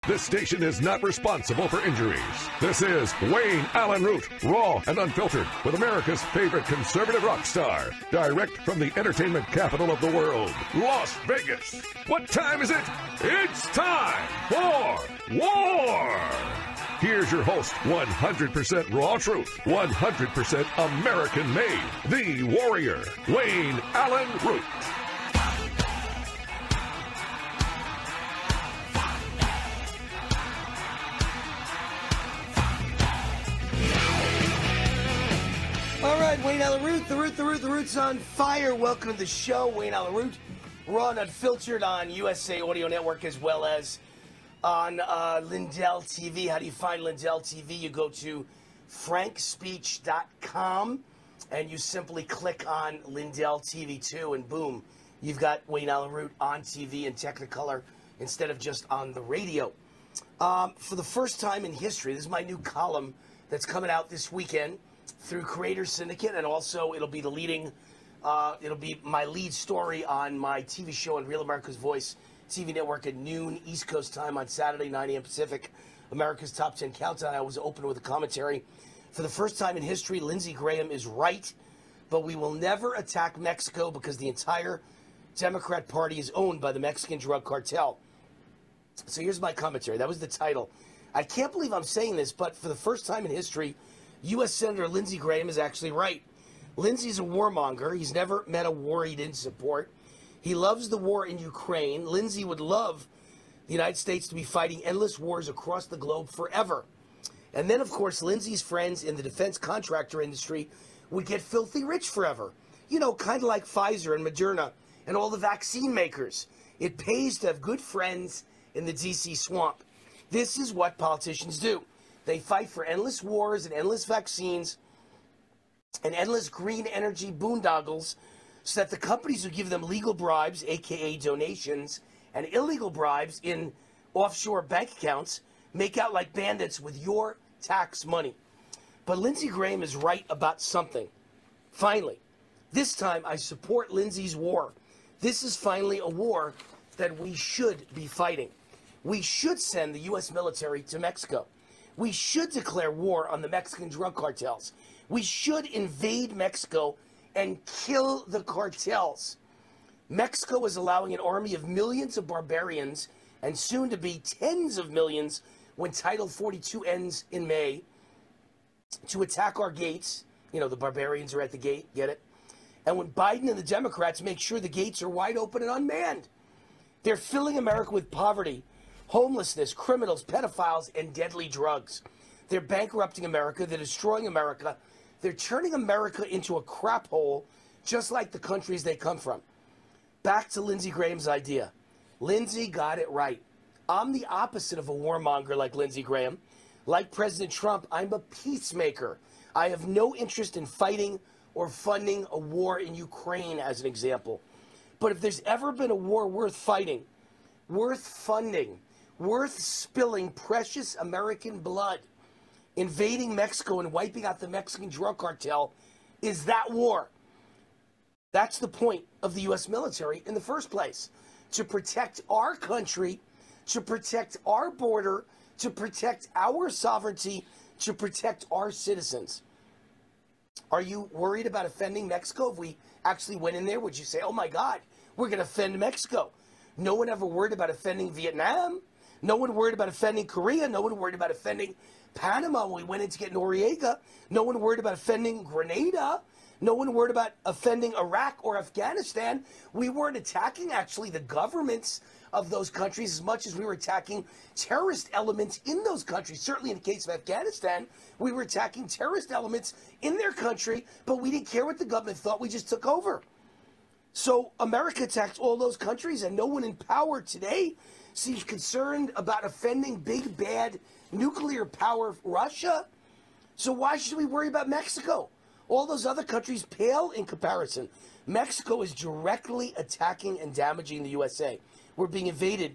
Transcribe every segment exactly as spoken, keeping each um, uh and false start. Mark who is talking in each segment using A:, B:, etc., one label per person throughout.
A: This station is not responsible for injuries. This is Wayne Allen Root, raw and unfiltered, with America's favorite conservative rock star. Direct from the entertainment capital of the world, Las Vegas. What time is it? It's time for war! Here's your host, one hundred percent raw truth, one hundred percent American made, the warrior, Wayne Allen Root.
B: All right, Wayne Allen Root, the Root, the Root, the Root's on fire. Welcome to the show, Wayne Allen Root. Raw and unfiltered on U S A Audio Network as well as on uh, Lindell T V. How do you find Lindell T V? You go to frank speech dot com and you simply click on Lindell T V two, and boom, you've got Wayne Allen Root on T V in Technicolor instead of just on the radio. Um, for the first time in history, this is my new column that's coming out this weekend through Creator Syndicate, and also it'll be the leading, uh, it'll be my lead story on my T V show on Real America's Voice T V network at noon East Coast time on Saturday, nine a.m. Pacific, America's Top ten Countdown. I was open with a commentary. For the first time in history, Lindsey Graham is right, but we will never attack Mexico because the entire Democrat Party is owned by the Mexican drug cartel. So here's my commentary. That was the title. I can't believe I'm saying this, but for the first time in history, U S Senator Lindsey Graham is actually right. Lindsey's a warmonger. He's never met a war he didn't support. He loves the war in Ukraine. Lindsey would love the United States to be fighting endless wars across the globe forever. And then, of course, Lindsey's friends in the defense contractor industry would get filthy rich forever. You know, kind of like Pfizer and Moderna and all the vaccine makers. It pays to have good friends in the D C swamp. This is what politicians do. They fight for endless wars and endless vaccines and endless green energy boondoggles so that the companies who give them legal bribes, a k a donations, and illegal bribes in offshore bank accounts make out like bandits with your tax money. But Lindsey Graham is right about something. Finally, this time I support Lindsey's war. This is finally a war that we should be fighting. We should send the U S military to Mexico. We should declare war on the Mexican drug cartels. We should invade Mexico and kill the cartels. Mexico is allowing an army of millions of barbarians, and soon to be tens of millions when Title forty-two ends in May, to attack our gates. You know, the barbarians are at the gate, get it? And when Biden and the Democrats make sure the gates are wide open and unmanned. They're filling America with poverty, homelessness, criminals, pedophiles, and deadly drugs. They're bankrupting America. They're destroying America. They're turning America into a crap hole, just like the countries they come from. Back to Lindsey Graham's idea. Lindsey got it right. I'm the opposite of a warmonger like Lindsey Graham. Like President Trump, I'm a peacemaker. I have no interest in fighting or funding a war in Ukraine, as an example. But if there's ever been a war worth fighting, worth funding, worth spilling precious American blood, invading Mexico and wiping out the Mexican drug cartel, is that war. That's the point of the U S military in the first place. To protect our country, to protect our border, to protect our sovereignty, to protect our citizens. Are you worried about offending Mexico? If we actually went in there, would you say, oh my God, we're going to offend Mexico? No one ever worried about offending Vietnam. No one worried about offending Korea. No one worried about offending Panama when we went in to get Noriega. No one worried about offending Grenada. No one worried about offending Iraq or Afghanistan. We weren't attacking, actually, the governments of those countries as much as we were attacking terrorist elements in those countries. Certainly in the case of Afghanistan, we were attacking terrorist elements in their country, but we didn't care what the government thought. We just took over. So America attacked all those countries, and no one in power today seems concerned about offending big, bad, nuclear power Russia. So why should we worry about Mexico? All those other countries pale in comparison. Mexico is directly attacking and damaging the U S A. We're being invaded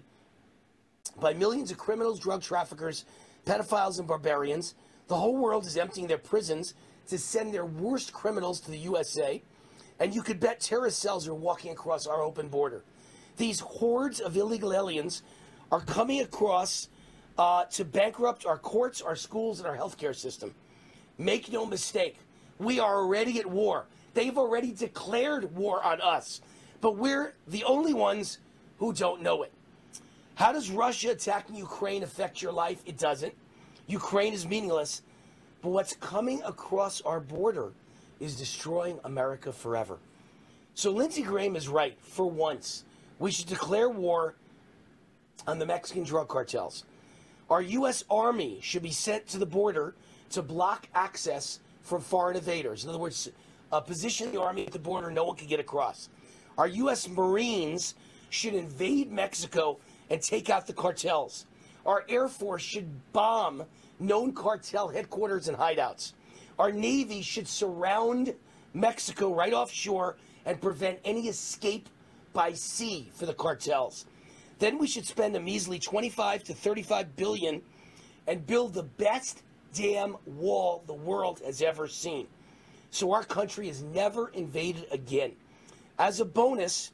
B: by millions of criminals, drug traffickers, pedophiles, and barbarians. The whole world is emptying their prisons to send their worst criminals to the U S A. And you could bet terrorist cells are walking across our open border. These hordes of illegal aliens are coming across uh, to bankrupt our courts, our schools, and our healthcare system. Make no mistake, we are already at war. They've already declared war on us, but we're the only ones who don't know it. How does Russia attacking Ukraine affect your life? It doesn't. Ukraine is meaningless, but what's coming across our border is destroying America forever. So Lindsey Graham is right. For once, we should declare war on the Mexican drug cartels. Our U S Army should be sent to the border to block access from foreign invaders. In other words, uh, position the Army at the border, no one can get across. Our U S Marines should invade Mexico and take out the cartels. Our Air Force should bomb known cartel headquarters and hideouts. Our Navy should surround Mexico right offshore and prevent any escape by sea for the cartels. Then we should spend a measly twenty-five to thirty-five billion and build the best damn wall the world has ever seen, so our country is never invaded again. As a bonus,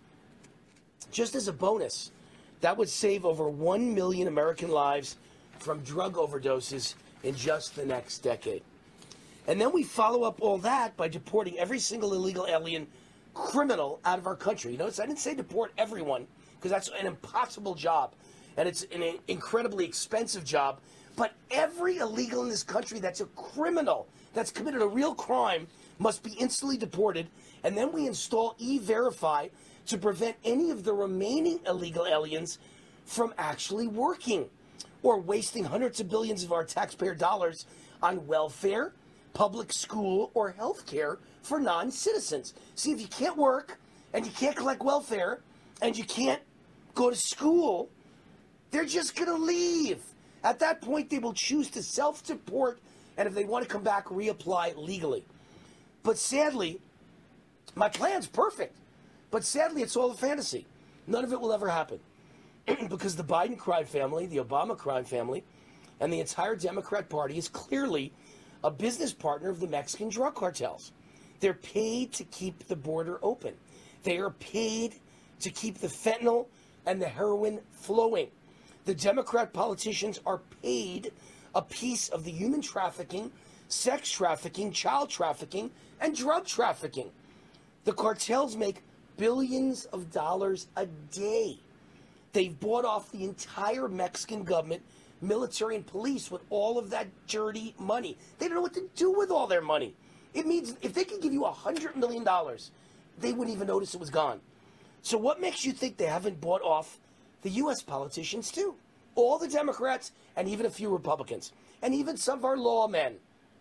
B: just as a bonus, that would save over one million American lives from drug overdoses in just the next decade. And then we follow up all that by deporting every single illegal alien criminal out of our country. You notice I didn't say deport everyone, because that's an impossible job, and it's an incredibly expensive job. But every illegal in this country that's a criminal, that's committed a real crime, must be instantly deported. And then we install E-Verify to prevent any of the remaining illegal aliens from actually working or wasting hundreds of billions of our taxpayer dollars on welfare, public school, or health care for non-citizens. See, if you can't work and you can't collect welfare and you can't go to school, they're just going to leave. At that point, they will choose to self-deport, and if they want to come back, reapply legally. But sadly, my plan's perfect. But sadly, it's all a fantasy. None of it will ever happen. Because the Biden crime family, the Obama crime family, and the entire Democrat Party is clearly a business partner of the Mexican drug cartels. They're paid to keep the border open. They are paid to keep the fentanyl and the heroin flowing. The Democrat politicians are paid a piece of the human trafficking, sex trafficking, child trafficking, and drug trafficking. The cartels make billions of dollars a day. They've bought off the entire Mexican government, military, and police with all of that dirty money. They don't know what to do with all their money. It means if they could give you one hundred million dollars, they wouldn't even notice it was gone. So what makes you think they haven't bought off the U S politicians too? All the Democrats and even a few Republicans and even some of our lawmen.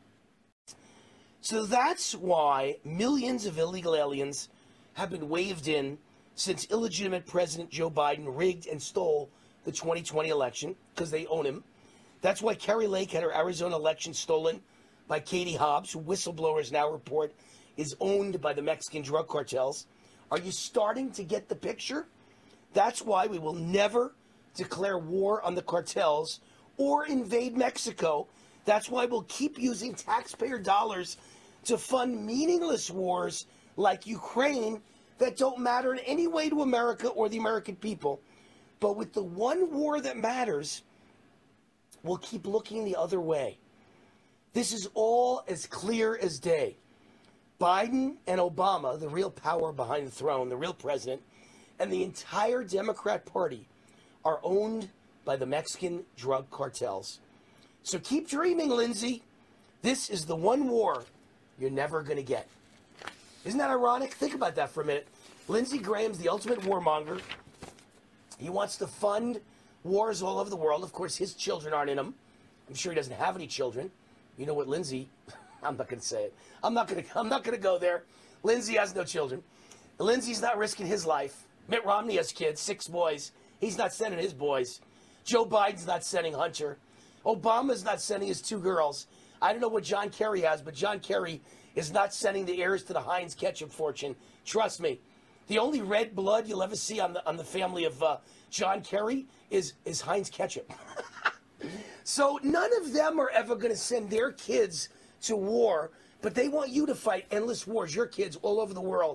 B: So that's why millions of illegal aliens have been waved in since illegitimate President Joe Biden rigged and stole the twenty twenty election, because they own him. That's why Kari Lake had her Arizona election stolen by Katie Hobbs, who whistleblowers now report is owned by the Mexican drug cartels. Are you starting to get the picture? That's why we will never declare war on the cartels or invade Mexico. That's why we'll keep using taxpayer dollars to fund meaningless wars like Ukraine that don't matter in any way to America or the American people. But with the one war that matters, we'll keep looking the other way. This is all as clear as day. Biden and Obama, the real power behind the throne, the real president, and the entire Democrat Party are owned by the Mexican drug cartels. So keep dreaming, Lindsey. This is the one war you're never going to get. Isn't that ironic? Think about that for a minute. Lindsey Graham's the ultimate warmonger. He wants to fund wars all over the world. Of course, his children aren't in them. I'm sure he doesn't have any children. You know what, Lindsey? I'm not going to say it. I'm not going to. I'm not going to go there. Lindsey has no children. Lindsey's not risking his life. Mitt Romney has kids, six boys. He's not sending his boys. Joe Biden's not sending Hunter. Obama's not sending his two girls. I don't know what John Kerry has, but John Kerry is not sending the heirs to the Heinz ketchup fortune. Trust me. The only red blood you'll ever see on the on the family of uh, John Kerry is is Heinz ketchup. So none of them are ever going to send their kids to war, but they want you to fight endless wars, your kids all over the world.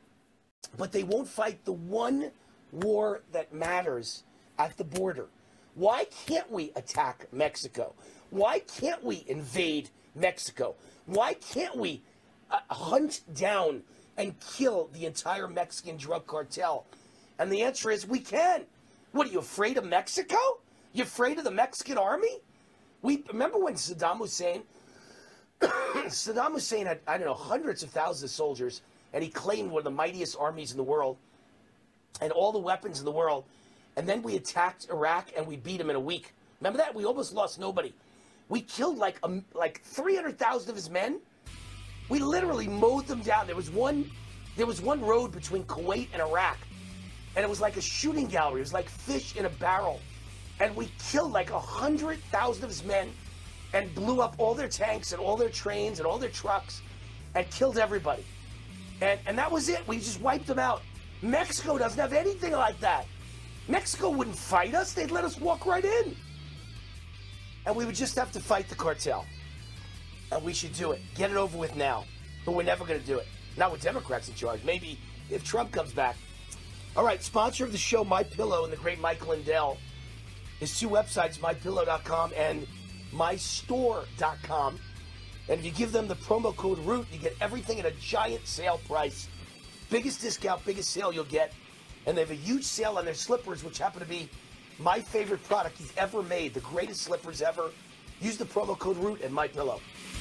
B: But they won't fight the one war that matters at the border. Why can't we attack Mexico? Why can't we invade Mexico? Why can't we uh, hunt down and kill the entire Mexican drug cartel? And the answer is we can. What, are you afraid of Mexico? You afraid of the Mexican army? We remember when Saddam Hussein, Saddam Hussein had, I don't know, hundreds of thousands of soldiers, and he claimed one of the mightiest armies in the world and all the weapons in the world. And then we attacked Iraq and we beat him in a week. Remember that? We almost lost nobody. We killed like um, like three hundred thousand of his men. We literally mowed them down. There was one, there was one road between Kuwait and Iraq, and it was like a shooting gallery. It was like fish in a barrel. And we killed like one hundred thousand of his men and blew up all their tanks and all their trains and all their trucks and killed everybody. And, and that was it. We just wiped them out. Mexico doesn't have anything like that. Mexico wouldn't fight us. They'd let us walk right in. And we would just have to fight the cartel. And we should do it. Get it over with now. But we're never going to do it. Not with Democrats in charge. Maybe if Trump comes back. All right, sponsor of the show, MyPillow, and the great Mike Lindell. His two websites, my pillow dot com and my store dot com. And if you give them the promo code ROOT, you get everything at a giant sale price. Biggest discount, biggest sale you'll get. And they have a huge sale on their slippers, which happen to be my favorite product he's ever made. The greatest slippers ever. Use the promo code ROOT and MyPillow.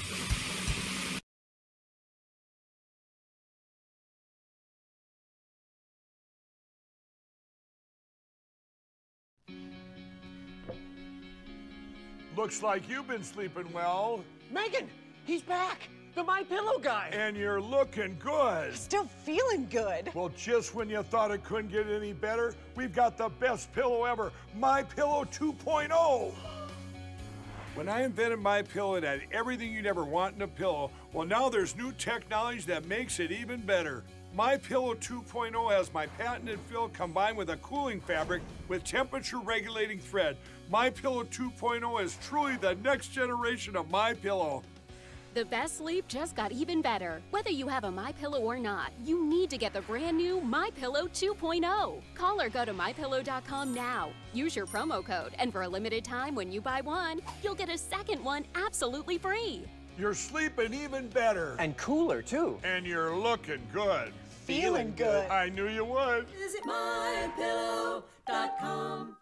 C: Looks like you've been sleeping well.
D: Megan, he's back. The My Pillow guy.
C: And you're looking good.
E: Still feeling good.
C: Well, just when you thought it couldn't get any better, we've got the best pillow ever, My Pillow two point oh. When I invented My Pillow, it had everything you'd ever want in a pillow. Well, now there's new technology that makes it even better. My Pillow two point oh has my patented fill combined with a cooling fabric with temperature regulating thread. My Pillow two point oh is truly the next generation of My Pillow.
F: The best sleep just got even better. Whether you have a MyPillow or not, you need to get the brand new MyPillow two point oh. Call or go to my pillow dot com now. Use your promo code, and for a limited time when you buy one, you'll get a second one absolutely free.
C: You're sleeping even better.
D: And cooler, too.
C: And you're looking good.
E: Feeling good.
C: I knew you would.
G: Visit my pillow dot com.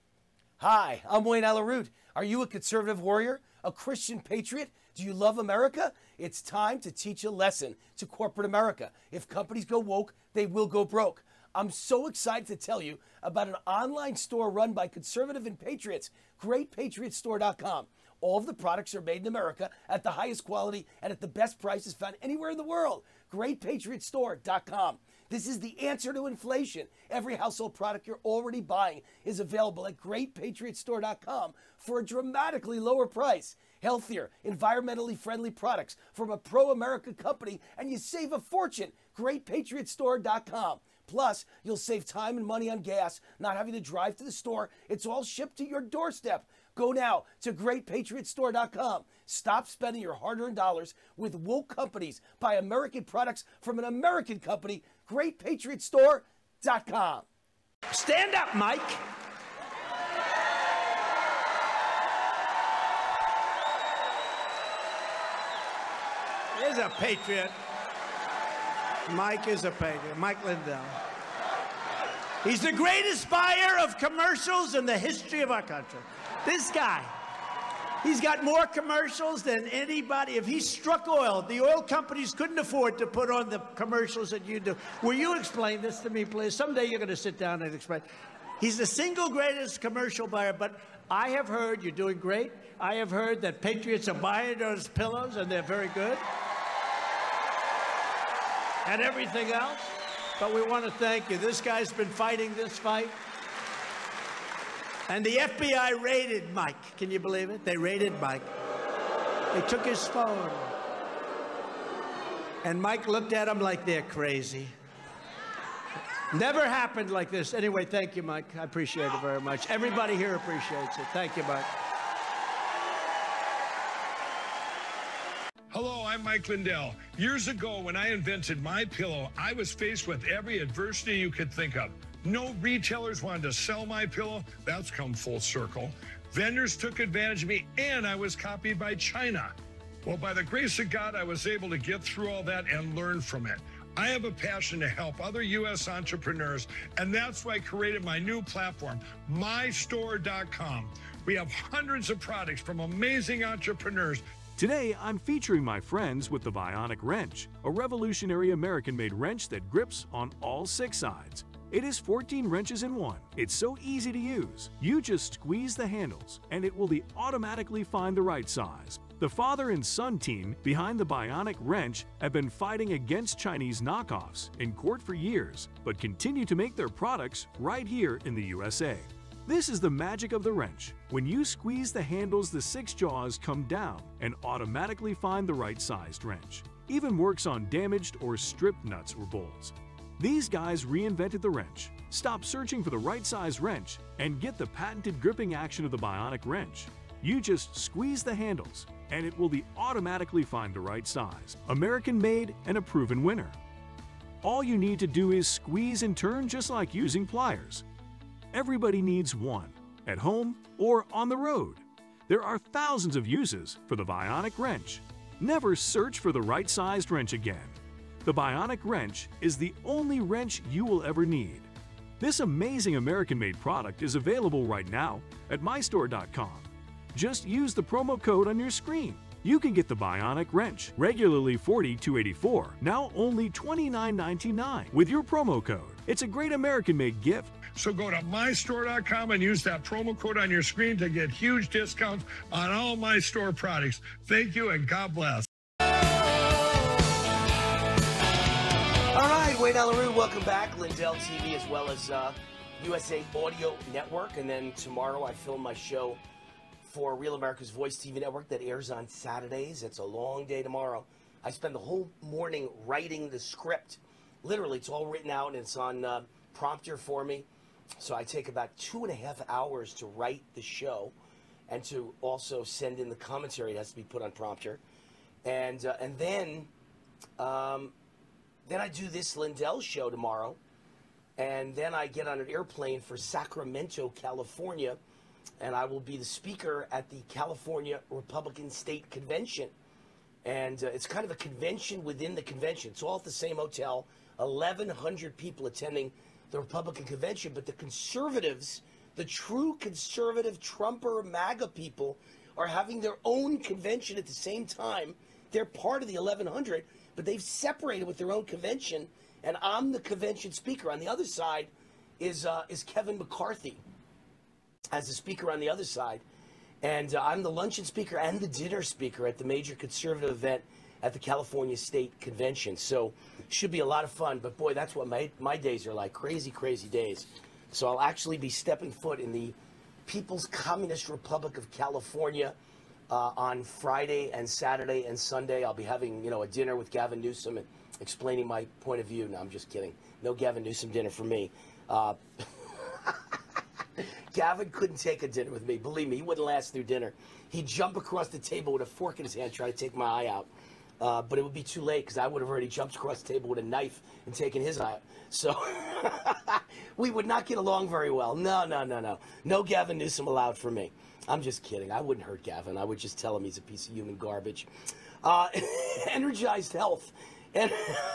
B: Hi, I'm Wayne Allyn Root. Are you a conservative warrior? A Christian patriot? Do you love America? It's time to teach a lesson to corporate America. If companies go woke, they will go broke. I'm so excited to tell you about an online store run by conservative and patriots, great patriot store dot com. All of the products are made in America at the highest quality and at the best prices found anywhere in the world. great patriot store dot com. This is the answer to inflation. Every household product you're already buying is available at great patriot store dot com for a dramatically lower price. Healthier, environmentally friendly products from a pro-America company, and you save a fortune. great patriot store dot com. Plus, you'll save time and money on gas, not having to drive to the store. It's all shipped to your doorstep. Go now to great patriot store dot com. Stop spending your hard-earned dollars with woke companies. Buy American products from an American company. great patriot store dot com.
D: Stand up, Mike.
H: He's a patriot. Mike is a patriot. Mike Lindell. He's the greatest buyer of commercials in the history of our country. This guy, he's got more commercials than anybody. If he struck oil, the oil companies couldn't afford to put on the commercials that you do. Will you explain this to me, please? Someday you're going to sit down and explain. He's the single greatest commercial buyer, but I have heard you're doing great. I have heard that patriots are buying those pillows, and they're very good. And everything else. But we want to thank you. This guy's been fighting this fight. And the F B I raided Mike. Can you believe it? They raided Mike. They took his phone. And Mike looked at him like they're crazy. Never happened like this. Anyway, thank you, Mike. I appreciate it very much. Everybody here appreciates it. Thank you, Mike.
C: Hello, I'm Mike Lindell. Years ago, when I invented My Pillow, I was faced with every adversity you could think of. No retailers wanted to sell my pillow. That's come full circle. Vendors took advantage of me, and I was copied by China. Well, by the grace of God, I was able to get through all that and learn from it. I have a passion to help other U S entrepreneurs, and that's why I created my new platform, my store dot com. We have hundreds of products from amazing entrepreneurs.
I: Today, I'm featuring my friends with the Bionic Wrench, a revolutionary American-made wrench that grips on all six sides. It is fourteen wrenches in one. It's so easy to use. You just squeeze the handles, and it will automatically find the right size. The father and son team behind the Bionic Wrench have been fighting against Chinese knockoffs in court for years, but continue to make their products right here in the U S A. This is the magic of the wrench. When you squeeze the handles, the six jaws come down and automatically find the right sized wrench. Even works on damaged or stripped nuts or bolts. These guys reinvented the wrench. Stop searching for the right size wrench and get the patented gripping action of the Bionic Wrench. You just squeeze the handles and it will automatically find the right size. American made and a proven winner. All you need to do is squeeze and turn just like using pliers. Everybody needs one, at home or on the road. There are thousands of uses for the Bionic Wrench. Never search for the right sized wrench again. The Bionic Wrench is the only wrench you will ever need. This amazing American-made product is available right now at my store dot com. Just use the promo code on your screen. You can get the Bionic Wrench, regularly forty to eighty-four, now only twenty-nine ninety-nine with your promo code. It's a great American-made gift.
C: So go to my store dot com and use that promo code on your screen to get huge discounts on all my store products. Thank you and God bless.
B: All right, Wayne Allyn Root, welcome back. Lindell T V as well as uh, U S A Audio Network. And then tomorrow I film my show for Real America's Voice T V network that airs on Saturdays. It's a long day tomorrow. I spend the whole morning writing the script. Literally, it's all written out and it's on uh, prompter for me. So I take about two and a half hours to write the show and to also send in the commentary. It has to be put on prompter. And uh, and then um, then I do this Lindell show tomorrow. And then I get on an airplane for Sacramento, California. And I will be the speaker at the California Republican State Convention. And uh, it's kind of a convention within the convention. It's all at the same hotel. eleven hundred people attending the Republican convention, but the conservatives, the true conservative Trumper MAGA people, are having their own convention at the same time. They're part of the eleven hundred, but they've separated with their own convention, and I'm the convention speaker. On the other side is uh, is Kevin McCarthy as the speaker on the other side, and uh, I'm the luncheon speaker and the dinner speaker at the major conservative event at the California State Convention. So should be a lot of fun, but boy, that's what my, my days are like, crazy, crazy days. So I'll actually be stepping foot in the People's Communist Republic of California uh, on Friday and Saturday and Sunday. I'll be having, you know, a dinner with Gavin Newsom and explaining my point of view. No, I'm just kidding. No Gavin Newsom dinner for me. Uh, Gavin couldn't take a dinner with me. Believe me, he wouldn't last through dinner. He'd jump across the table with a fork in his hand, try to take my eye out. Uh, but it would be too late because I would have already jumped across the table with a knife and taken his eye out. So we would not get along very well. No, no, no, no. No Gavin Newsom allowed for me. I'm just kidding. I wouldn't hurt Gavin. I would just tell him he's a piece of human garbage. Uh, Energized Health. And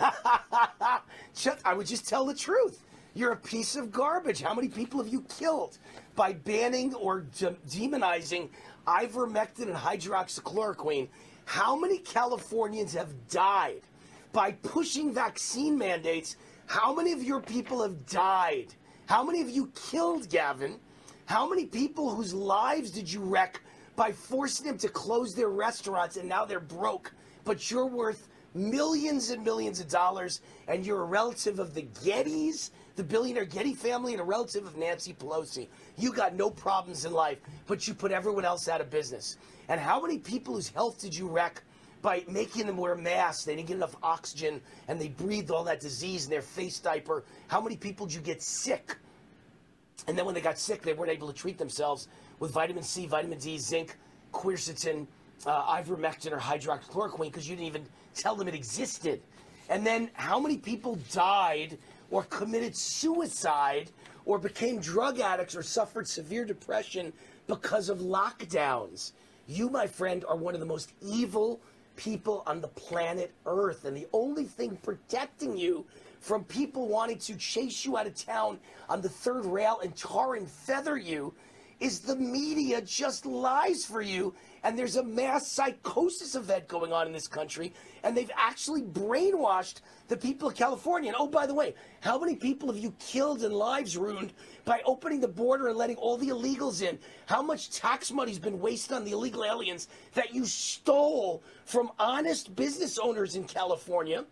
B: I would just tell the truth. You're a piece of garbage. How many people have you killed by banning or de- demonizing ivermectin and hydroxychloroquine? How many Californians have died by pushing vaccine mandates? How many of your people have died? How many of you killed, Gavin? How many people whose lives did you wreck by forcing them to close their restaurants and now they're broke, but you're worth millions and millions of dollars and you're a relative of the Gettys, the billionaire Getty family, and a relative of Nancy Pelosi. You got no problems in life, but you put everyone else out of business. And how many people whose health did you wreck by making them wear masks? They didn't get enough oxygen, and they breathed all that disease in their face diaper. How many people did you get sick? And then when they got sick, they weren't able to treat themselves with vitamin C, vitamin D, zinc, quercetin, uh, ivermectin, or hydroxychloroquine because you didn't even tell them it existed. And then how many people died or committed suicide or became drug addicts or suffered severe depression because of lockdowns. You, my friend, are one of the most evil people on the planet Earth, and the only thing protecting you from people wanting to chase you out of town on the third rail and tar and feather you is the media just lies for you. And there's a mass psychosis event going on in this country, and they've actually brainwashed the people of California. And oh, by the way, how many people have you killed and lives ruined by opening the border and letting all the illegals in? How much tax money's been wasted on the illegal aliens that you stole from honest business owners in California,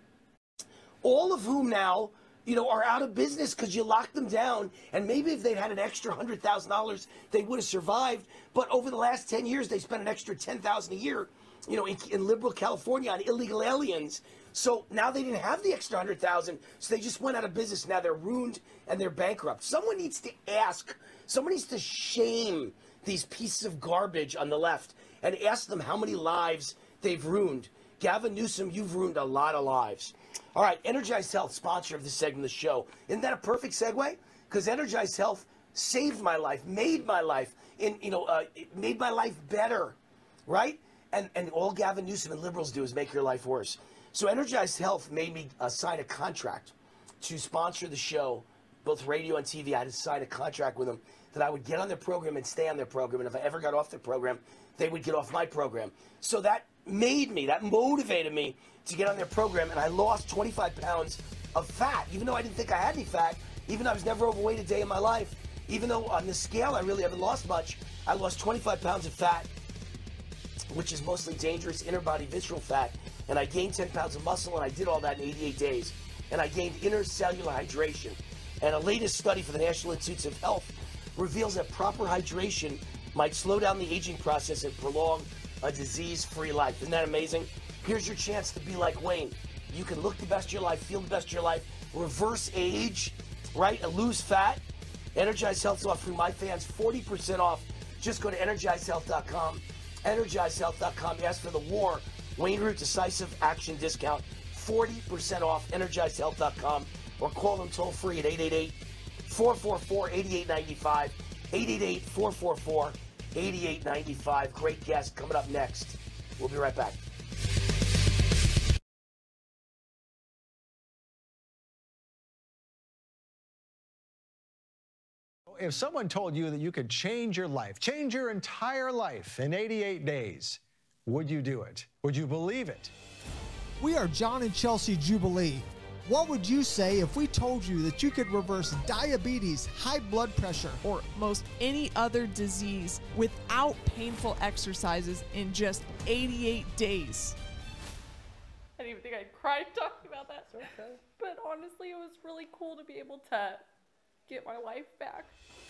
B: all of whom now, you know, are out of business because you locked them down. And maybe if they'd had an extra one hundred thousand dollars, they would have survived. But over the last ten years, they spent an extra ten thousand dollars a year, you know, in, in liberal California on illegal aliens. So now they didn't have the extra one hundred thousand dollars, so they just went out of business. Now they're ruined and they're bankrupt. Someone needs to ask, someone needs to shame these pieces of garbage on the left and ask them how many lives they've ruined. Gavin Newsom, you've ruined a lot of lives. All right, Energized Health, sponsor of this segment of the show. Isn't that a perfect segue? Because Energized Health saved my life, made my life, in you know, uh, it made my life better, right? And and all Gavin Newsom and liberals do is make your life worse. So Energized Health made me uh, sign a contract to sponsor the show, both radio and T V. I had to sign a contract with them that I would get on their program and stay on their program. And if I ever got off their program, they would get off my program. So that made me, that motivated me to get on their program, and I lost twenty-five pounds of fat, even though I didn't think I had any fat, even though I was never overweight a day in my life, even though on the scale I really haven't lost much. I lost twenty-five pounds of fat, which is mostly dangerous inner body visceral fat, and I gained ten pounds of muscle, and I did all that in eighty-eight days, and I gained intercellular hydration. And a latest study for the National Institutes of Health reveals that proper hydration might slow down the aging process and prolong a disease-free life. Isn't that amazing? Here's your chance to be like Wayne. You can look the best of your life, feel the best of your life, reverse age, right, and lose fat. Energized Health is offering my fans forty percent off. Just go to energized health dot com, energized health dot com, ask for the WAR, Wayne Root Decisive Action Discount, forty percent off, energized health dot com, or call them toll free at eight eight eight, four four four, eight eight nine five, eight eight eight, four four four, eight eight nine five. Great guest coming up next. We'll be right back.
J: If someone told you that you could change your life, change your entire life in eighty-eight days, would you do it? Would you believe it?
K: We are John and Chelsea Jubilee. What would you say if we told you that you could reverse diabetes, high blood pressure,
E: or most any other disease without painful exercises in just eighty-eight days?
L: I didn't even think I'd cry talking about that. Okay. But honestly, it was really cool to be able to get my life back.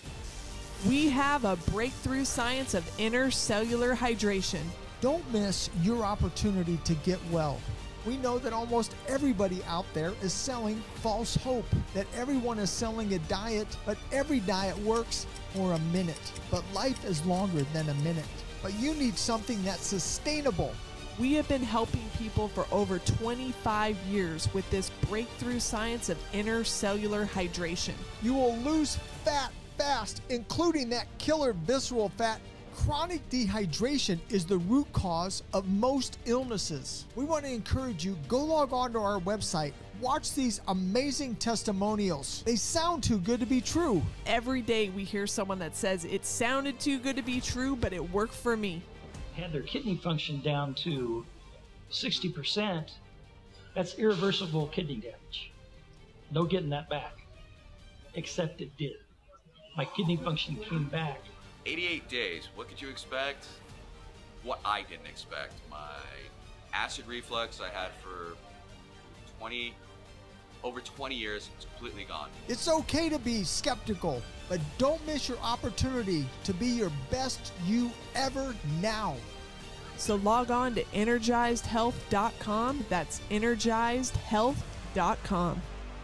E: We have a breakthrough science of intercellular hydration.
K: Don't miss your opportunity to get well. We know that almost everybody out there is selling false hope, that everyone is selling a diet, but every diet works for a minute. But life is longer than a minute. But you need something that's sustainable.
E: We have been helping people for over twenty-five years with this breakthrough science of intercellular hydration.
K: You will lose fat fast, including that killer visceral fat. Chronic dehydration is the root cause of most illnesses. We want to encourage you, go log on to our website, watch these amazing testimonials. They sound too good to be true.
E: Every day we hear someone that says it sounded too good to be true, but it worked for me.
M: Had their kidney function down to sixty percent, that's irreversible kidney damage. No getting that back, except it did. My kidney function came back.
N: eighty-eight days, what could you expect? What I didn't expect. My acid reflux I had for twenty, over twenty years, it's completely gone.
K: It's okay to be skeptical, but don't miss your opportunity to be your best you ever now.
E: So log on to energized health dot com. That's energized health dot com.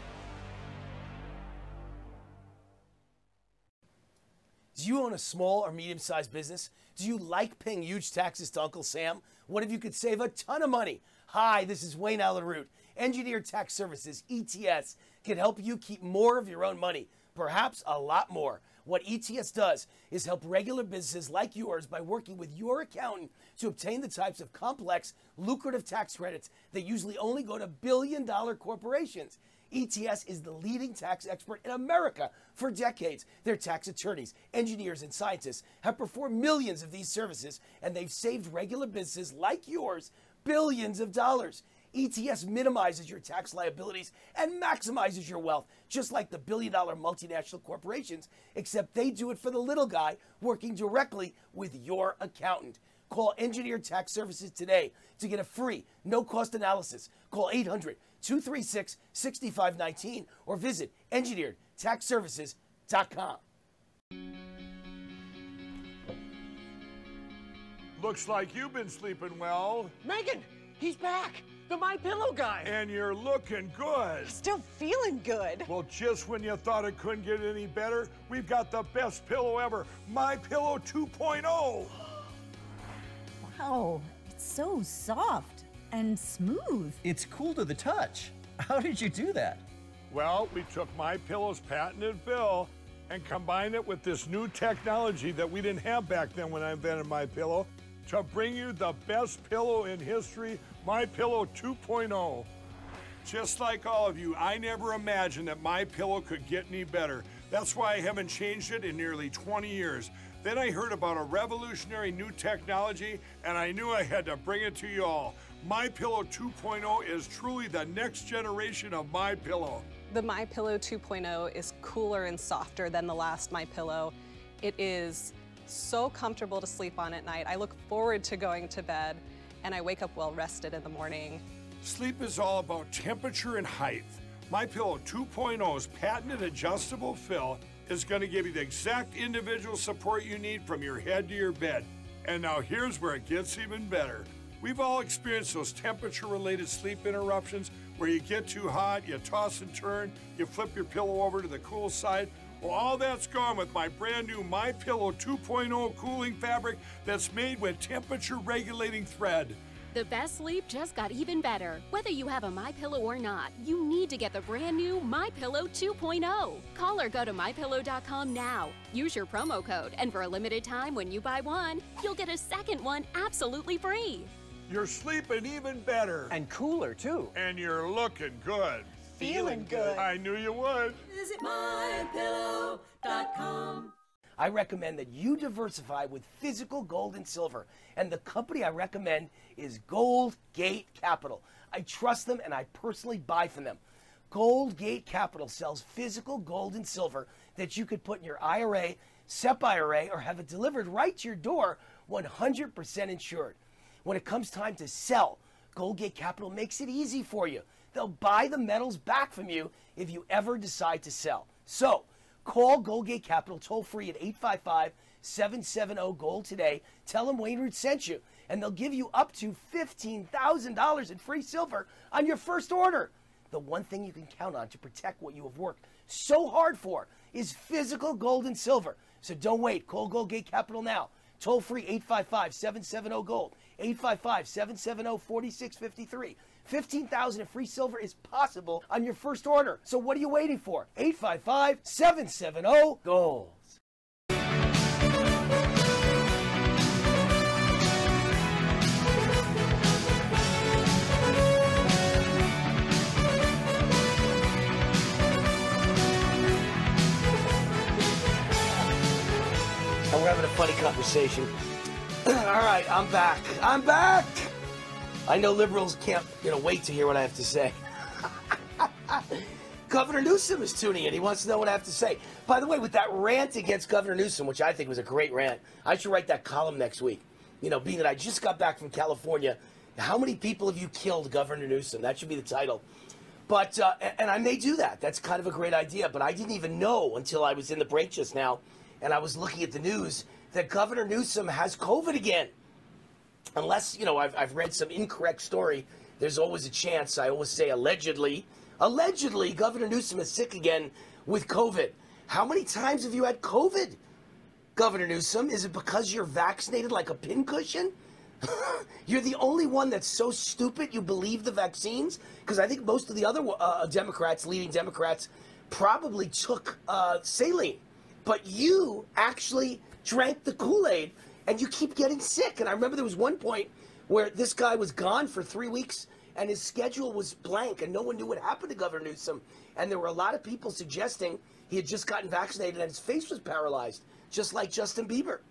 B: Do you own a small or medium-sized business? Do you like paying huge taxes to Uncle Sam? What if you could save a ton of money? Hi, this is Wayne Allen Root, Engineer Tax Services, E T S, can help you keep more of your own money, perhaps a lot more. What E T S does is help regular businesses like yours by working with your accountant to obtain the types of complex, lucrative tax credits that usually only go to billion-dollar corporations. E T S is the leading tax expert in America for decades. Their tax attorneys, engineers, and scientists have performed millions of these services, and they've saved regular businesses like yours billions of dollars. E T S minimizes your tax liabilities and maximizes your wealth, just like the billion-dollar multinational corporations, except they do it for the little guy working directly with your accountant. Call Engineered Tax Services today to get a free, no-cost analysis. Call eight hundred, two three six, six five one nine or visit engineered tax services dot com.
C: Looks like you've been sleeping well.
D: Megan, he's back. The My Pillow guy.
C: And you're looking good.
O: Still feeling good.
C: Well, just when you thought it couldn't get any better, we've got the best pillow ever, My Pillow two point oh.
O: Wow, it's so soft and smooth.
P: It's cool to the touch. How did you do that?
C: Well, we took My Pillow's patented fill and combined it with this new technology that we didn't have back then when I invented My Pillow to bring you the best pillow in history, My Pillow two point oh. Just like all of you, I never imagined that My Pillow could get any better. That's why I haven't changed it in nearly twenty years. Then I heard about a revolutionary new technology, and I knew I had to bring it to you all. My Pillow two point oh is truly the next generation of My Pillow.
Q: The My Pillow two point oh is cooler and softer than the last My Pillow. It is so comfortable to sleep on at night. I look forward to going to bed, and I wake up well rested in the morning.
C: Sleep is all about temperature and height. My Pillow two point oh's patented adjustable fill is going to give you the exact individual support you need from your head to your bed. And now here's where it gets even better. We've all experienced those temperature-related sleep interruptions where you get too hot, you toss and turn, you flip your pillow over to the cool side. Well, all that's gone with my brand new My Pillow two point oh cooling fabric that's made with temperature-regulating thread.
F: The best sleep just got even better. Whether you have a My Pillow or not, you need to get the brand new My Pillow two point oh. Call or go to my pillow dot com now. Use your promo code, and for a limited time when you buy one, you'll get a second one absolutely free.
C: You're sleeping even better.
D: And cooler, too.
C: And you're looking good.
O: Feeling good.
C: I knew you would.
G: Visit my pillow dot com.
B: I recommend that you diversify with physical gold and silver. And the company I recommend is Gold Gate Capital. I trust them and I personally buy from them. Gold Gate Capital sells physical gold and silver that you could put in your I R A, S E P I R A, or have it delivered right to your door, one hundred percent insured. When it comes time to sell, Gold Gate Capital makes it easy for you. They'll buy the metals back from you if you ever decide to sell. So, call Gold Gate Capital toll-free at eight five five, seven seven zero, GOLD today. Tell them Wayne Root sent you, and they'll give you up to fifteen thousand dollars in free silver on your first order. The one thing you can count on to protect what you have worked so hard for is physical gold and silver. So don't wait. Call Gold Gate Capital now. Toll-free eight five five, seven seven zero, GOLD. eight five five, seven seven zero, four six five three. fifteen thousand dollars in free silver is possible on your first order. So what are you waiting for? eight five five, seven seven zero, GOLD. And we're having a funny conversation. All right, I'm back. I'm back. I know liberals can't, you know, wait to hear what I have to say. Governor Newsom is tuning in. He wants to know what I have to say. By the way, with that rant against Governor Newsom, which I think was a great rant, I should write that column next week. You know, being that I just got back from California, how many people have you killed, Governor Newsom? That should be the title. But, uh, and I may do that. That's kind of a great idea. But I didn't even know until I was in the break just now, and I was looking at the news, that Governor Newsom has COVID again. Unless, you know, I've, I've read some incorrect story, there's always a chance. I always say allegedly. Allegedly, Governor Newsom is sick again with COVID. How many times have you had COVID, Governor Newsom? Is it because you're vaccinated like a pincushion? You're the only one that's so stupid you believe the vaccines? Because I think most of the other uh, Democrats, leading Democrats, probably took uh, saline. But you actually drank the Kool-Aid, and you keep getting sick. And I remember there was one point where this guy was gone for three weeks, and his schedule was blank, and no one knew what happened to Governor Newsom. And there were a lot of people suggesting he had just gotten vaccinated and his face was paralyzed, just like Justin Bieber.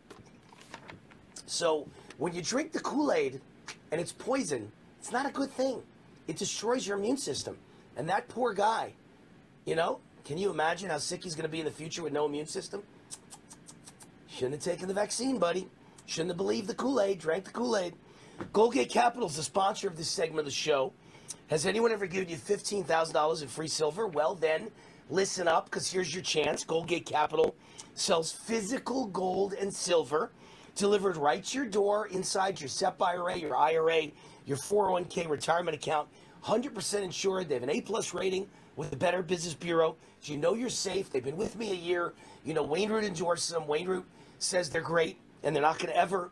B: So when you drink the Kool-Aid and it's poison, it's not a good thing. It destroys your immune system. And that poor guy, you know, can you imagine how sick he's going to be in the future with no immune system? Shouldn't have taken the vaccine, buddy. Shouldn't have believed the Kool-Aid, drank the Kool-Aid. Goldgate Capital is the sponsor of this segment of the show. Has anyone ever given you fifteen thousand dollars in free silver? Well, then, listen up, because here's your chance. Goldgate Capital sells physical gold and silver delivered right to your door inside your S E P I R A, your I R A, your four oh one k retirement account. one hundred percent insured. They have an A-plus rating with the Better Business Bureau. So you know you're safe. They've been with me a year. You know, Wayne Root endorses them. Wayne Root says they're great, and they're not going to ever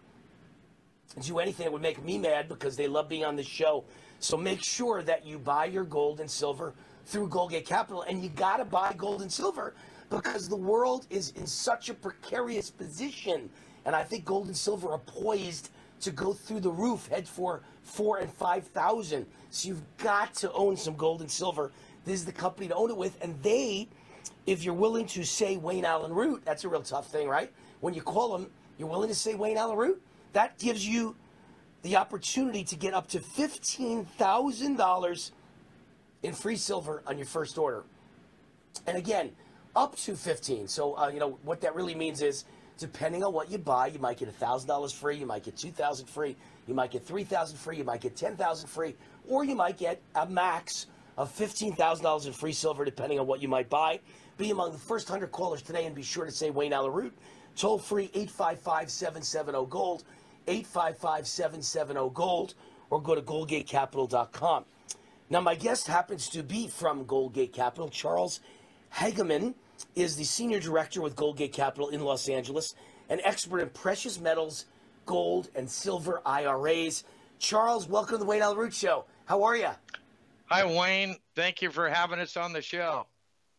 B: do anything that would make me mad because they love being on this show. So make sure that you buy your gold and silver through Goldgate Capital, and you got to buy gold and silver because the world is in such a precarious position, and I think gold and silver are poised to go through the roof, head for four and five thousand. So you've got to own some gold and silver. This is the company to own it with, and they, if you're willing to say Wayne Allen Root, that's a real tough thing, right? When you call them, you're willing to say Wayne Allen Root. That gives you the opportunity to get up to fifteen thousand dollars in free silver on your first order. And again, up to fifteen. So, uh, you know, what that really means is, depending on what you buy, you might get one thousand dollars free, you might get two thousand dollars free, you might get three thousand dollars free, you might get ten thousand dollars free, or you might get a max of fifteen thousand dollars in free silver, depending on what you might buy. Be among the first one hundred callers today, and be sure to say Wayne Allen Root. Toll free eight five five, seven seven zero, GOLD, eight five five, seven seven zero, GOLD, or go to goldgate capital dot com. Now, my guest happens to be from Goldgate Capital. Charles Hageman is the senior director with Goldgate Capital in Los Angeles, an expert in precious metals, gold, and silver I R As. Charles, welcome to the Wayne Allen Root Show. How are you?
R: Hi, Wayne. Thank you for having us on the show.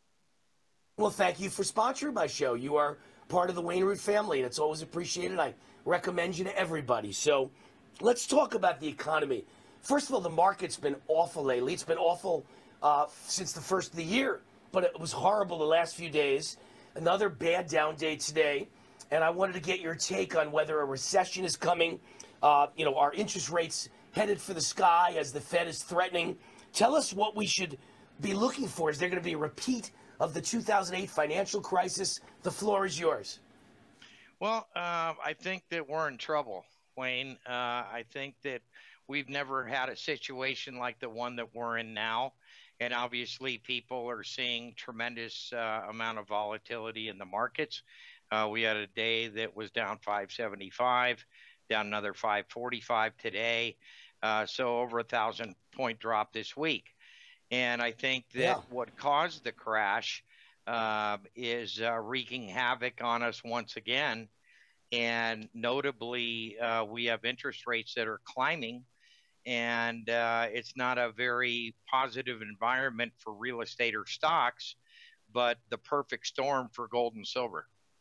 B: Well, thank you for sponsoring my show. You are part of the Wayne Root family, and it's always appreciated. I recommend you to everybody. So let's talk about the economy. First of all, the market's been awful lately. It's been awful uh, since the first of the year, but it was horrible the last few days. Another bad down day today, and I wanted to get your take on whether a recession is coming. Uh, you know, are interest rates headed for the sky as the Fed is threatening? Tell us what we should be looking for. Is there going to be a repeat of the two thousand eight financial crisis? The floor is yours.
R: Well, uh, I think that we're in trouble, Wayne. Uh, I think that we've never had a situation like the one that we're in now. And obviously, people are seeing tremendous uh, amount of volatility in the markets. Uh, we had a day that was down five seventy-five, down another five forty-five today. Uh, so over a thousand point drop this week. And I think that yeah. what caused the crash uh, is uh, wreaking havoc on us once again. And notably, uh, we have interest rates that are climbing. And uh, it's not a very positive environment for real estate or stocks, but the perfect storm for gold and silver.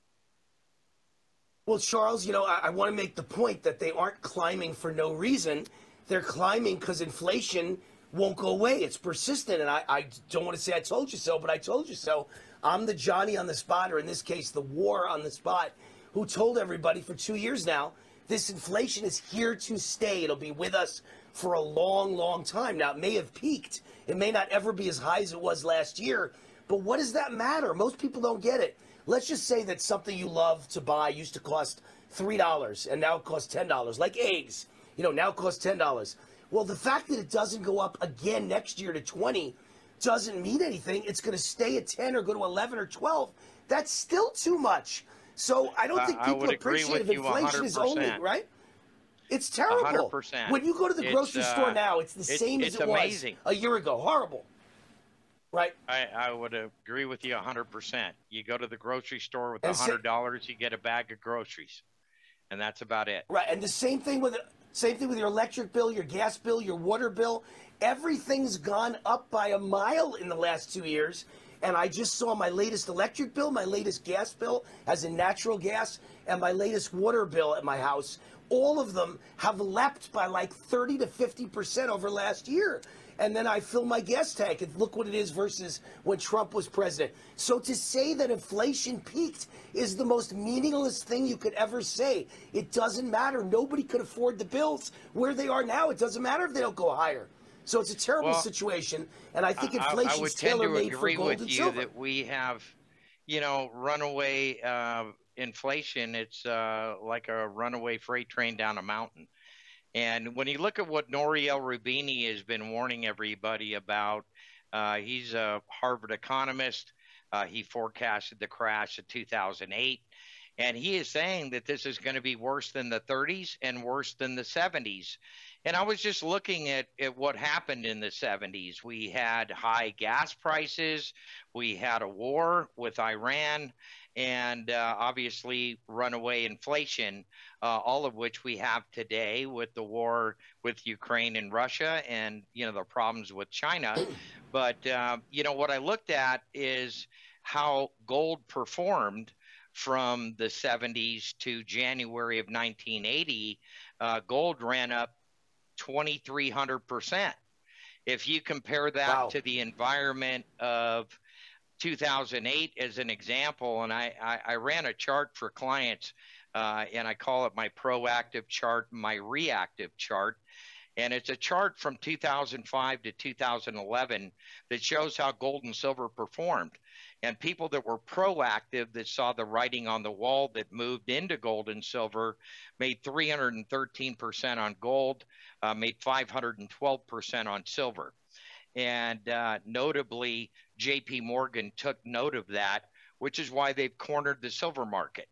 B: Well, Charles, you know, I, I want to make the point that they aren't climbing for no reason. They're climbing because inflation won't go away. It's persistent. And I, I don't want to say I told you so, but I told you so. I'm the Johnny on the spot, or in this case, the war on the spot, who told everybody for two years now, this inflation is here to stay. It'll be with us for a long, long time. Now, it may have peaked. It may not ever be as high as it was last year. But what does that matter? Most people don't get it. Let's just say that something you love to buy used to cost three dollars and now it costs ten dollars, like eggs. You know, now it costs ten dollars. Well, the fact that it doesn't go up again next year to twenty doesn't mean anything. It's going to stay at ten or go to eleven or twelve. That's still too much. So I don't think people appreciate if inflation is only, right? It's terrible.
R: one hundred percent.
B: When you go to the grocery
R: it's, uh,
B: store now, it's the
R: it's,
B: same
R: it's
B: as it
R: amazing.
B: was a year ago. Horrible. Right.
R: I, I would agree with you one hundred percent. You go to the grocery store with one hundred dollars, you get a bag of groceries. And that's about it.
B: Right. And the same thing with Same thing with your electric bill, your gas bill, your water bill. Everything's gone up by a mile in the last two years. And I just saw my latest electric bill, my latest gas bill, as in natural gas, and my latest water bill at my house. All of them have leapt by like thirty to fifty percent over last year. And then I fill my gas tank and look what it is versus when Trump was president. So to say that inflation peaked is the most meaningless thing you could ever say. It doesn't matter. Nobody could afford the bills where they are now. It doesn't matter if they don't go higher. So it's a terrible
R: Well,
B: situation, and I think
R: I- I
B: inflation's
R: would tend to
B: tailor-made for
R: agree
B: gold
R: with
B: and
R: you
B: silver.
R: that we have, you know, runaway uh, inflation. It's uh, like a runaway freight train down a mountain. And when you look at what Nouriel Roubini has been warning everybody about, uh, he's a Harvard economist. Uh, he forecasted the crash of two thousand eight. And he is saying that this is going to be worse than the thirties and worse than the seventies. And I was just looking at, at what happened in the seventies. We had high gas prices. We had a war with Iran and uh, obviously runaway inflation, uh, all of which we have today with the war with Ukraine and Russia and, you know, the problems with China. But, uh, you know, what I looked at is how gold performed from the seventies to January of nineteen eighty. Uh, gold ran up twenty-three hundred percent. If you compare that
B: Wow.
R: to the environment of two thousand eight as an example, and I, I, I ran a chart for clients, uh, and I call it my proactive chart, my reactive chart. And it's a chart from two thousand five to two thousand eleven that shows how gold and silver performed. And people that were proactive, that saw the writing on the wall, that moved into gold and silver, made three hundred thirteen percent on gold, uh, made five hundred twelve percent on silver. And uh, notably, J P Morgan took note of that, which is why they've cornered the silver market.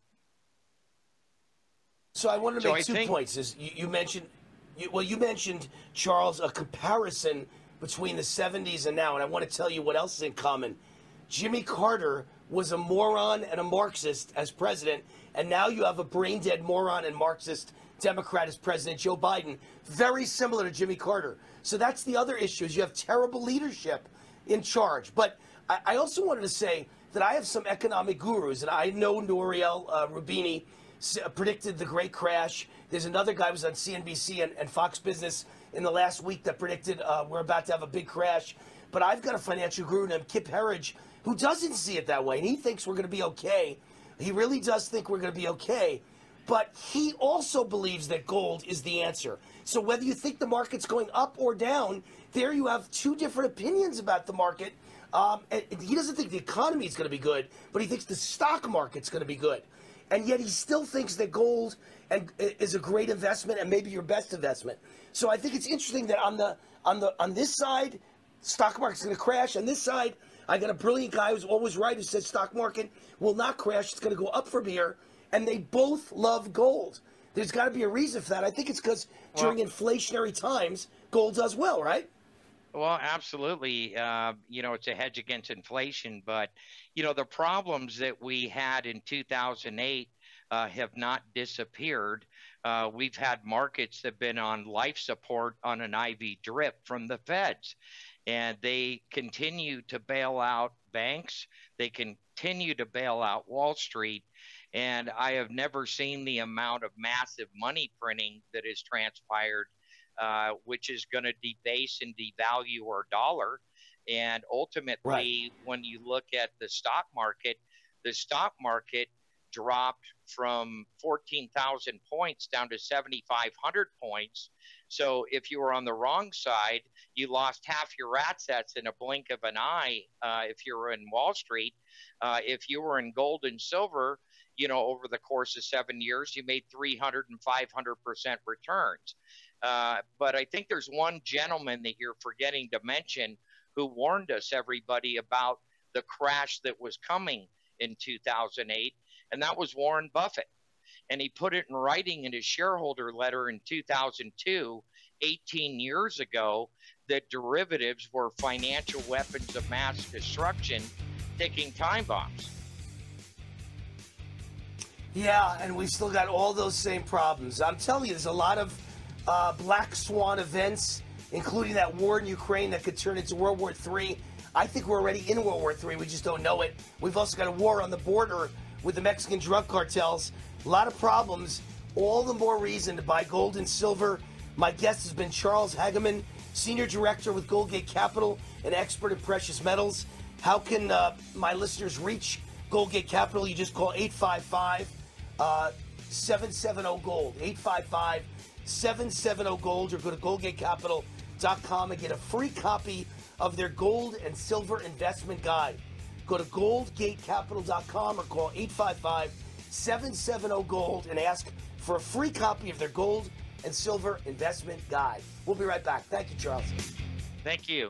B: So I wanted to
R: So
B: make
R: I
B: two
R: think-
B: points. Is you, you mentioned, you, well, you mentioned, Charles, a comparison between the seventies and now, and I want to tell you what else is in common. Jimmy Carter was a moron and a Marxist as president, and now you have a brain-dead moron and Marxist Democrat as president, Joe Biden, very similar to Jimmy Carter. So that's the other issue, is you have terrible leadership in charge. But I, I also wanted to say that I have some economic gurus, and I know Nouriel uh, Roubini s- predicted the great crash. There's another guy who was on C N B C and, and Fox Business in the last week that predicted uh, we're about to have a big crash. But I've got a financial guru named Kip Herridge who doesn't see it that way, and he thinks we're going to be okay. He really does think we're going to be okay. But he also believes that gold is the answer. So whether you think the market's going up or down, there you have two different opinions about the market. Um, and he doesn't think the economy is going to be good, but he thinks the stock market's going to be good. And yet he still thinks that gold and, is a great investment and maybe your best investment. So I think it's interesting that on the on the on this side, stock market's going to crash. On this side, I got a brilliant guy who's always right who says stock market will not crash. It's going to go up from here. And they both love gold. There's got to be a reason for that. I think it's because during
R: Well-
B: inflationary times, gold does well, right?
R: Well, absolutely. Uh, you know, it's a hedge against inflation, but, you know, the problems that we had in two thousand eight uh, have not disappeared. Uh, we've had markets that have been on life support on an I V drip from the feds, and they continue to bail out banks. They continue to bail out Wall Street. And I have never seen the amount of massive money printing that has transpired, uh, which is going to debase and devalue our dollar. And ultimately,
B: Right.
R: when you look at the stock market, the stock market dropped from fourteen thousand points down to seventy-five hundred points. So if you were on the wrong side, you lost half your assets in a blink of an eye uh, if you were in Wall Street. Uh, if you were in gold and silver, you know, over the course of seven years, you made three hundred and five hundred percent returns. Uh, but I think there's one gentleman that you're forgetting to mention who warned us, everybody, about the crash that was coming in two thousand eight, and that was Warren Buffett. And he put it in writing in his shareholder letter in two thousand two, eighteen years ago, that derivatives were financial weapons of mass destruction, ticking time bombs.
B: Yeah, and we've still got all those same problems. I'm telling you, there's a lot of uh, Black Swan events, including that war in Ukraine that could turn into World War Three. I think we're already in World War Three. We just don't know it. We've also got a war on the border with the Mexican drug cartels. A lot of problems. All the more reason to buy gold and silver. My guest has been Charles Hageman, Senior Director with Goldgate Capital, an expert in precious metals. How can uh, my listeners reach Goldgate Capital? You just call eight five five, seven seven zero, GOLD, eight five five, seven seven zero, GOLD, or go to goldgate capital dot com and get a free copy of their gold and silver investment guide. Go to goldgate capital dot com or call eight five five, seven seven zero, GOLD and ask for a free copy of their gold and silver investment guide. We'll be right back. Thank you, Charles.
R: Thank you.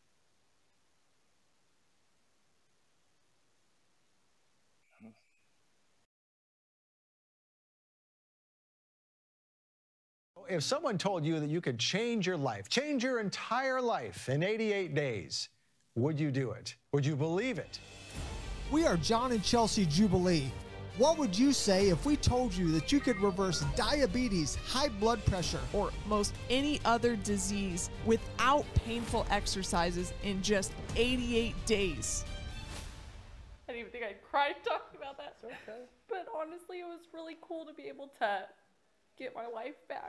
J: If someone told you that you could change your life, change your entire life in eighty-eight days, would you do it? Would you believe it?
K: We are John and Chelsea Jubilee. What would you say if we told you that you could reverse diabetes, high blood pressure,
E: or most any other disease without painful exercises in just eighty-eight days?
L: I didn't even think I'd cry talking about that. Okay. But honestly, it was really cool to be able to get my life back.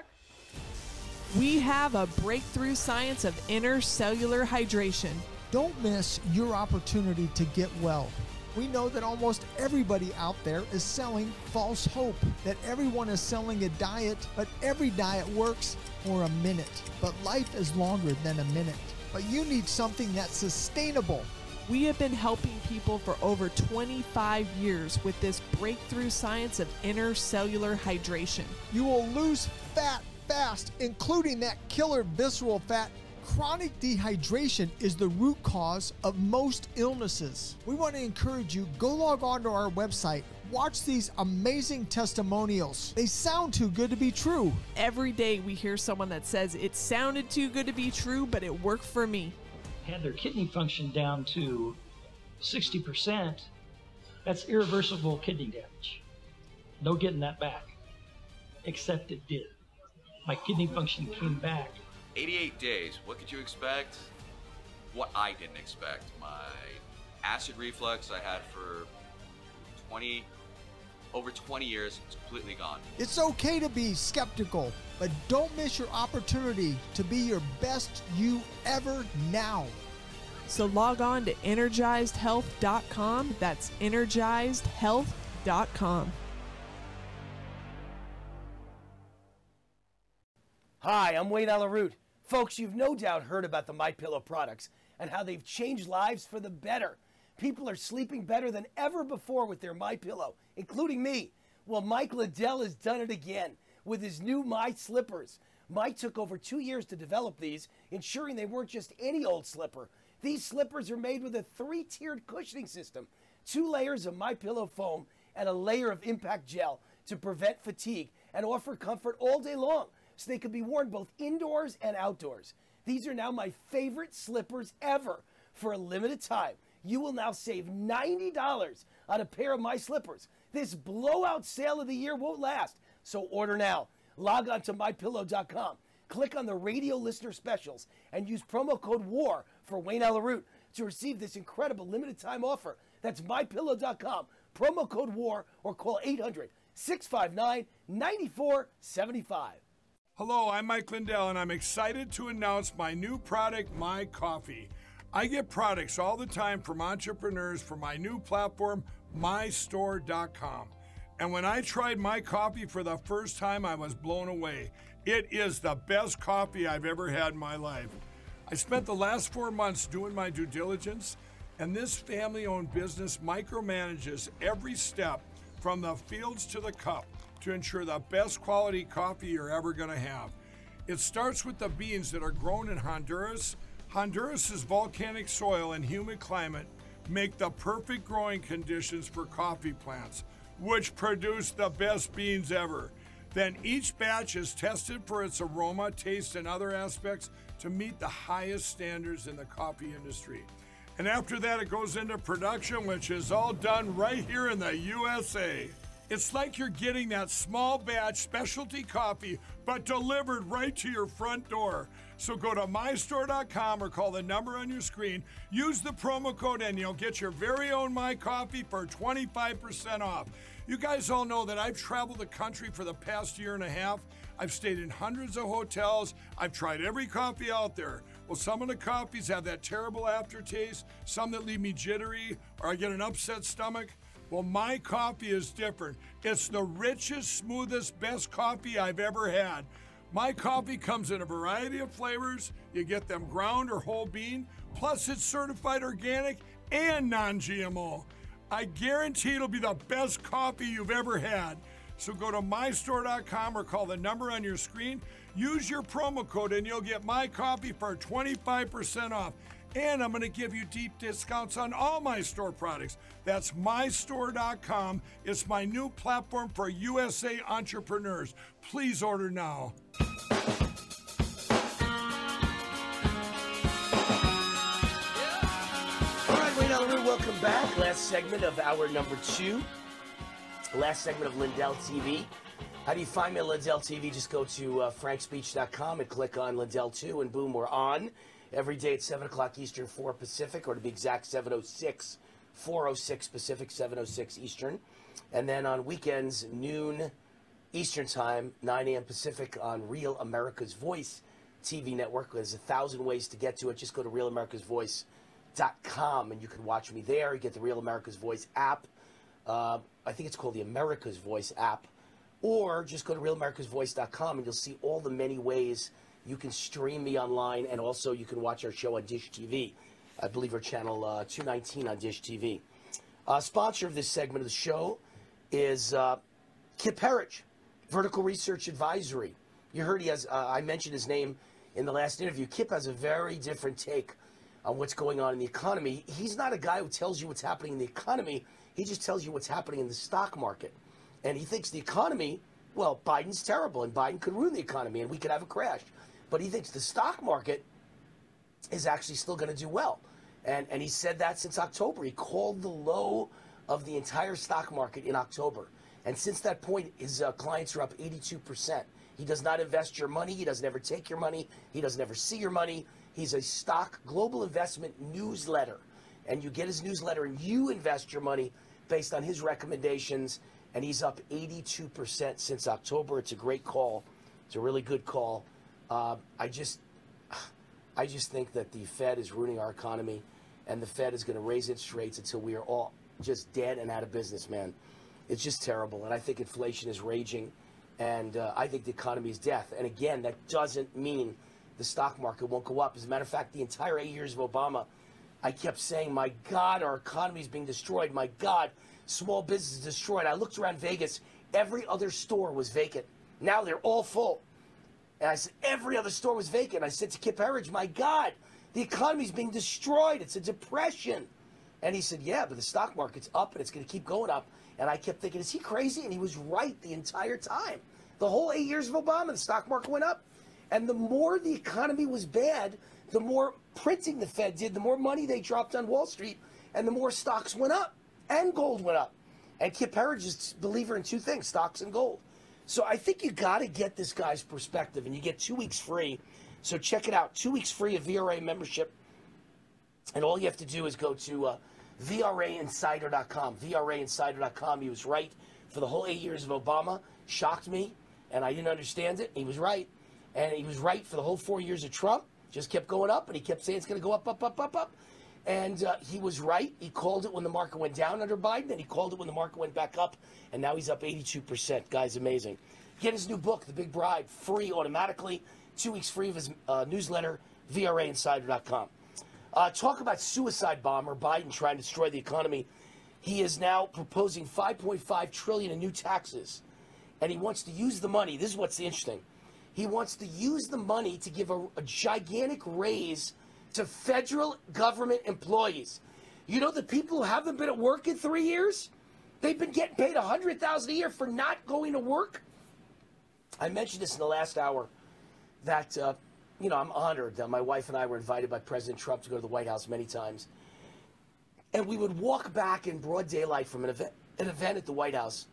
E: We have a breakthrough science of intercellular hydration.
K: Don't miss your opportunity to get well. We know that almost everybody out there is selling false hope, that everyone is selling a diet, but every diet works for a minute. But life is longer than a minute. But you need something that's sustainable.
E: We have been helping people for over twenty-five years with this breakthrough science of intercellular hydration.
K: You will lose fat fast, including that killer visceral fat. Chronic dehydration is the root cause of most illnesses. We want to encourage you, go log on to our website, watch these amazing testimonials. They sound too good to be true.
E: Every day we hear someone that says it sounded too good to be true, but it worked for me.
M: Had their kidney function down to sixty percent, that's irreversible kidney damage. No getting that back, except it did. My kidney function came back.
N: eighty-eight days, what could you expect? What I didn't expect. My acid reflux I had for twenty, over twenty years, it's completely gone.
K: It's okay to be skeptical, but don't miss your opportunity to be your best you ever now.
E: So log on to energized health dot com. That's energized health dot com.
B: Hi, I'm Wayne Allyn Root. Folks, you've no doubt heard about the MyPillow products and how they've changed lives for the better. People are sleeping better than ever before with their MyPillow, including me. Well, Mike Lindell has done it again with his new My Slippers. Mike took over two years to develop these, ensuring they weren't just any old slipper. These slippers are made with a three-tiered cushioning system, two layers of MyPillow foam, and a layer of impact gel to prevent fatigue and offer comfort all day long, so they can be worn both indoors and outdoors. These are now my favorite slippers ever. For a limited time, you will now save ninety dollars on a pair of My Slippers. This blowout sale of the year won't last, so order now. Log on to my pillow dot com. Click on the radio listener specials and use promo code WAR for Wayne Allyn Root to receive this incredible limited time offer. That's my pillow dot com, promo code WAR, or call eight hundred, six five nine, nine four seven five.
C: Hello, I'm Mike Lindell, and I'm excited to announce my new product, My Coffee. I get products all the time from entrepreneurs for my new platform, my store dot com. And when I tried My Coffee for the first time, I was blown away. It is the best coffee I've ever had in my life. I spent the last four months doing my due diligence, and this family-owned business micromanages every step from the fields to the cup to ensure the best quality coffee you're ever going to have. It starts with the beans that are grown in Honduras. Honduras's volcanic soil and humid climate make the perfect growing conditions for coffee plants, which produce the best beans ever. Then each batch is tested for its aroma, taste, and other aspects to meet the highest standards in the coffee industry. And after that, it goes into production, which is all done right here in the U S A. It's like you're getting that small batch specialty coffee, but delivered right to your front door. So go to my store dot com or call the number on your screen. Use the promo code and you'll get your very own My Coffee for twenty-five percent off. You guys all know that I've traveled the country for the past year and a half. I've stayed in hundreds of hotels. I've tried every coffee out there. Well, some of the coffees have that terrible aftertaste, some that leave me jittery, or I get an upset stomach. Well, my coffee is different. It's the richest, smoothest, best coffee I've ever had. My coffee comes in a variety of flavors. You get them ground or whole bean. Plus, it's certified organic and non-G M O. I guarantee it'll be the best coffee you've ever had. So go to my store dot com or call the number on your screen. Use your promo code and you'll get My Coffee for twenty-five percent off. And I'm going to give you deep discounts on all my store products. That's my store dot com. It's my new platform for U S A entrepreneurs. Please order now.
B: All right, Wayne Allyn Root, welcome back. Last segment of hour number two. Last segment of Lindell T V. How do you find me at Lindell T V? Just go to uh, frank speech dot com and click on Lindell two, and boom, we're on. Every day at seven o'clock Eastern, four Pacific, or to be exact, seven oh six, four oh six Pacific, seven oh six Eastern. And then on weekends, noon Eastern Time, nine a.m. Pacific on Real America's Voice T V network. There's a thousand ways to get to it. Just go to real americas voice dot com and you can watch me there. You get the Real America's Voice app. Uh, I think it's called the America's Voice app. Or just go to real americas voice dot com and you'll see all the many ways you can stream me online, and also you can watch our show on Dish T V. I believe our channel uh, two nineteen on Dish T V. Uh, sponsor of this segment of the show is uh, Kip Herriage, Vertical Research Advisory. You heard he has, uh, I mentioned his name in the last interview. Kip has a very different take on what's going on in the economy. He's not a guy who tells you what's happening in the economy. He just tells you what's happening in the stock market. And he thinks the economy, well, Biden's terrible, and Biden could ruin the economy, and we could have a crash. But he thinks the stock market is actually still going to do well. And and he said that since October. He called the low of the entire stock market in October. And since that point, his uh, clients are up eighty-two percent. He does not invest your money. He doesn't ever take your money. He doesn't ever see your money. He's a stock global investment newsletter. And you get his newsletter and you invest your money based on his recommendations. And he's up eighty-two percent since October. It's a great call. It's a really good call. Uh, I just, I just think that the Fed is ruining our economy, and the Fed is going to raise interest rates until we are all just dead and out of business, man. It's just terrible, and I think inflation is raging, and uh, I think the economy is death. And again, that doesn't mean the stock market won't go up. As a matter of fact, the entire eight years of Obama, I kept saying, my God, our economy is being destroyed. My God, small business is destroyed. I looked around Vegas. Every other store was vacant. Now they're all full. And I said, every other store was vacant. I said to Kip Herriage, my God, the economy's being destroyed. It's a depression. And he said, yeah, but the stock market's up and it's going to keep going up. And I kept thinking, is he crazy? And he was right the entire time. The whole eight years of Obama, the stock market went up. And the more the economy was bad, the more printing the Fed did, the more money they dropped on Wall Street, and the more stocks went up and gold went up. And Kip Herriage is a believer in two things, stocks and gold. So I think you got to get this guy's perspective, and you get two weeks free. So check it out, two weeks free of V R A membership. And all you have to do is go to uh, V R A insider dot com. V R A insider dot com. He was right for the whole eight years of Obama. Shocked me, and I didn't understand it. He was right. And he was right for the whole four years of Trump. Just kept going up, and he kept saying it's going to go up, up, up, up, up. And uh, he was right. He called it when the market went down under Biden, and he called it when the market went back up, and now he's up eighty-two percent. Guy's amazing. Get his new book, The Big Bribe, free automatically. Two weeks free of his uh, newsletter, V R A insider dot com. Uh, talk about suicide bomber, Biden trying to destroy the economy. He is now proposing five point five trillion dollars in new taxes, and he wants to use the money. This is what's interesting. He wants to use the money to give a, a gigantic raise to federal government employees. You know, the people who haven't been at work in three years, they've been getting paid one hundred thousand dollars a year for not going to work. I mentioned this in the last hour that, uh, you know, I'm honored that my wife and I were invited by President Trump to go to the White House many times. And we would walk back in broad daylight from an event, an event at the White House,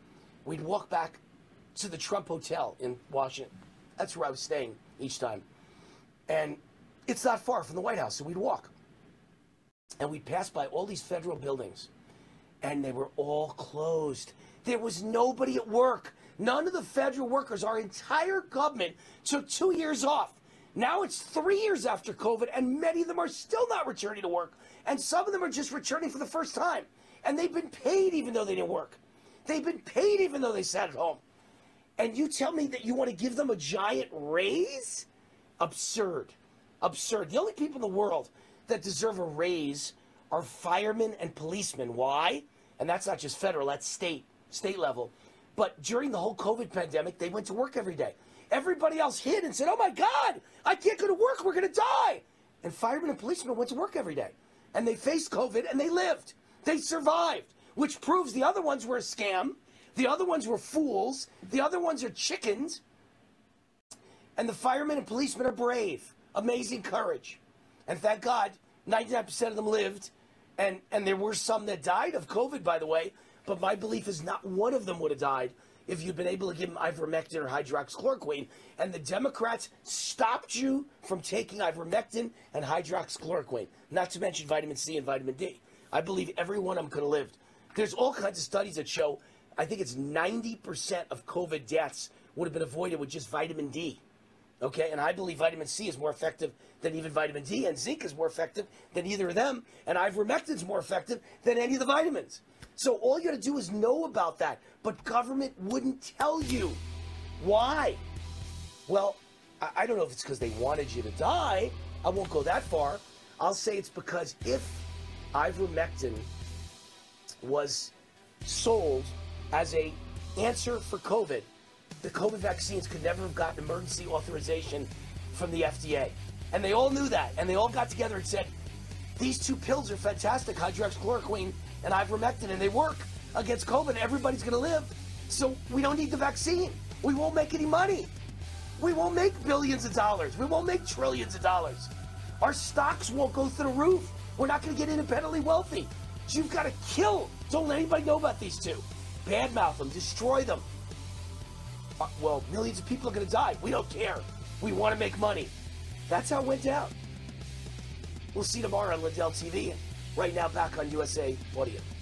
B: we'd walk back to the Trump Hotel in Washington. That's where I was staying each time. And it's not far from the White House, so we'd walk. And we'd pass by all these federal buildings, and they were all closed. There was nobody at work. None of the federal workers, our entire government took two years off. Now it's three years after COVID, and many of them are still not returning to work. And some of them are just returning for the first time. And they've been paid even though they didn't work. They've been paid even though they sat at home. And you tell me that you want to give them a giant raise? Absurd. Absurd. The only people in the world that deserve a raise are firemen and policemen. Why? And that's not just federal, that's state, state level. But during the whole COVID pandemic, they went to work every day. Everybody else hid and said, oh my God, I can't go to work, we're going to die. And firemen and policemen went to work every day. And they faced COVID and they lived. They survived, which proves the other ones were a scam. The other ones were fools. The other ones are chickens. And the firemen and policemen are brave. Amazing courage. And thank God, ninety-nine percent of them lived. And, and there were some that died of COVID, by the way. But my belief is not one of them would have died if you'd been able to give them ivermectin or hydroxychloroquine. And the Democrats stopped you from taking ivermectin and hydroxychloroquine, not to mention vitamin C and vitamin D. I believe every one of them could have lived. There's all kinds of studies that show, I think it's ninety percent of COVID deaths would have been avoided with just vitamin D. Okay, and I believe vitamin C is more effective than even vitamin D, and zinc is more effective than either of them, and ivermectin is more effective than any of the vitamins. So all you got to do is know about that, but government wouldn't tell you. Why? Well, I, I don't know if it's because they wanted you to die. I won't go that far. I'll say it's because if ivermectin was sold as a answer for COVID, the COVID vaccines could never have gotten emergency authorization from the F D A. And they all knew that. And they all got together and said, these two pills are fantastic, hydroxychloroquine and ivermectin, and they work against COVID. Everybody's going to live. So we don't need the vaccine. We won't make any money. We won't make billions of dollars. We won't make trillions of dollars. Our stocks won't go through the roof. We're not going to get independently wealthy. So you've got to kill. Don't let anybody know about these two. Badmouth them. Destroy them. Uh, well, millions of people are going to die. We don't care. We want to make money. That's how it went down. We'll see you tomorrow on Lindell T V. And right now, back on U S A Audio.